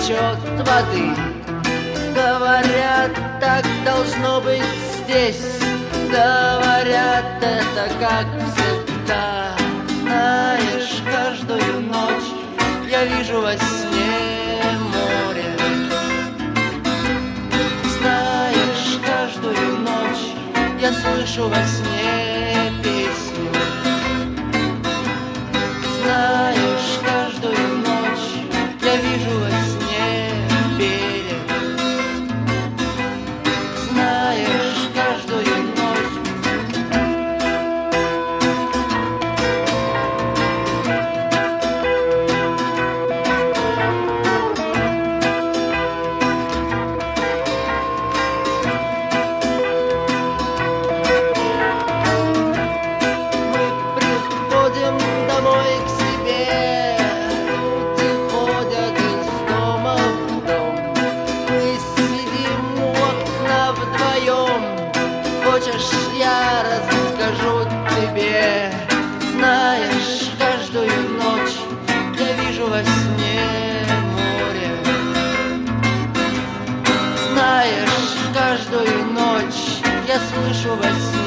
течет воды. Говорят, так должно быть здесь. Говорят, это как всегда. Знаешь, каждую ночь я вижу во сне море. Знаешь, каждую ночь я слышу во сне песню. Знаешь, каждую ночь я вижу во сне берег. Знаешь, каждую ночь. Мы приходим домой к себе, люди ходят из дома в дом. Мы сидим у окна вдвоем. Хочешь, я расскажу тебе? Знаешь, каждую ночь я вижу во сне море. Знаешь, каждую ночь я слышу во сне